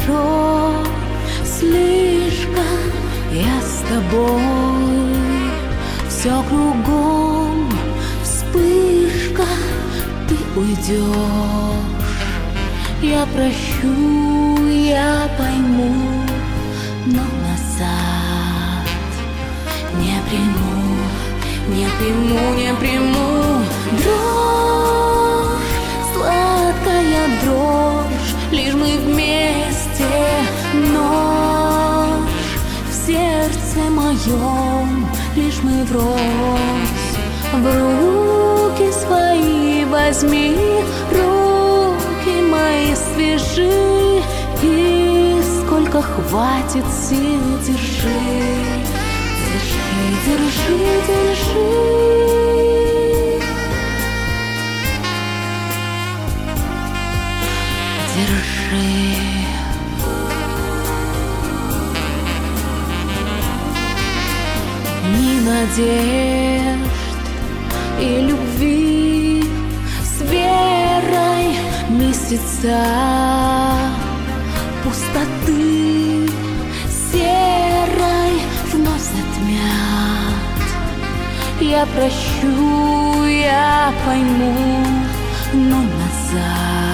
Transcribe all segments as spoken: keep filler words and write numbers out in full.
хорошо, слишком я с тобой. Все кругом вспышка, ты уйдешь. Я прощу, я пойму, но назад не приму, не приму, не приму. Дрожь, сладкая дрожь, лишь мы вместе. Нож в сердце моем, лишь мы врозь. В руки свои возьми, руки мои свяжи, и сколько хватит сил, держи, держи, держи, держи. Держи. Ни надежд и любви с верой месяца пустоты серой вновь затмят. Я прощу, я пойму, но назад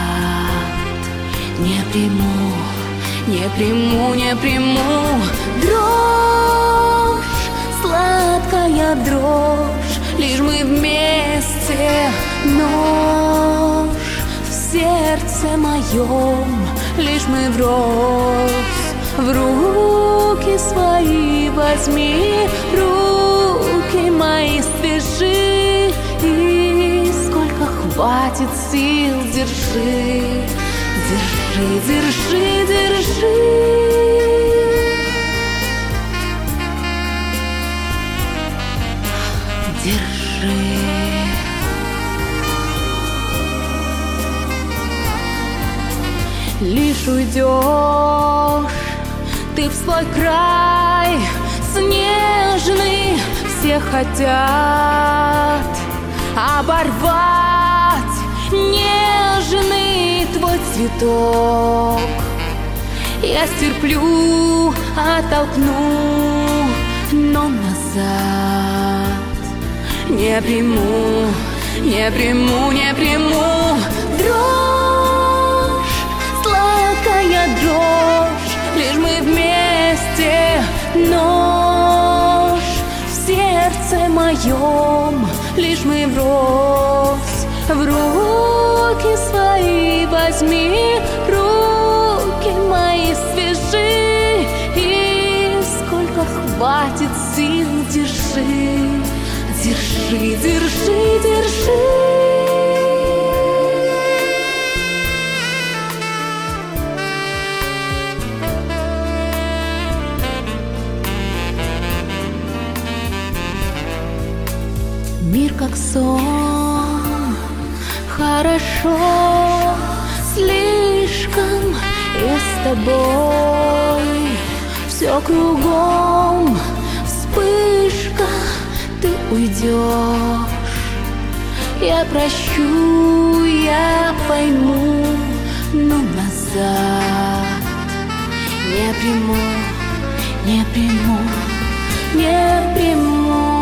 не приму, не приму, не приму. Дрожь, сладкая дрожь, лишь мы вместе. Нож в сердце моем, лишь мы врозь. В руки свои возьми, руки мои свяжи, и сколько хватит сил, держи, держи, держи, держи. Держи. Лишь уйдешь ты в свой край снежный, все хотят оборвать нежный твой цветок. Я стерплю, оттолкну, но назад не приму, не приму, не приму. Дрожь, сладкая дрожь, лишь мы вместе. Нож в сердце моем, лишь мы врозь. В руки свои возьми, руки мои свяжи, и сколько хватит сил, держи, держи, держи, держи. Мир как сон, хорошо, слишком я с тобой. Все кругом вспышка, ты уйдешь. Я прощу, я пойму, но назад не приму, не приму, не приму.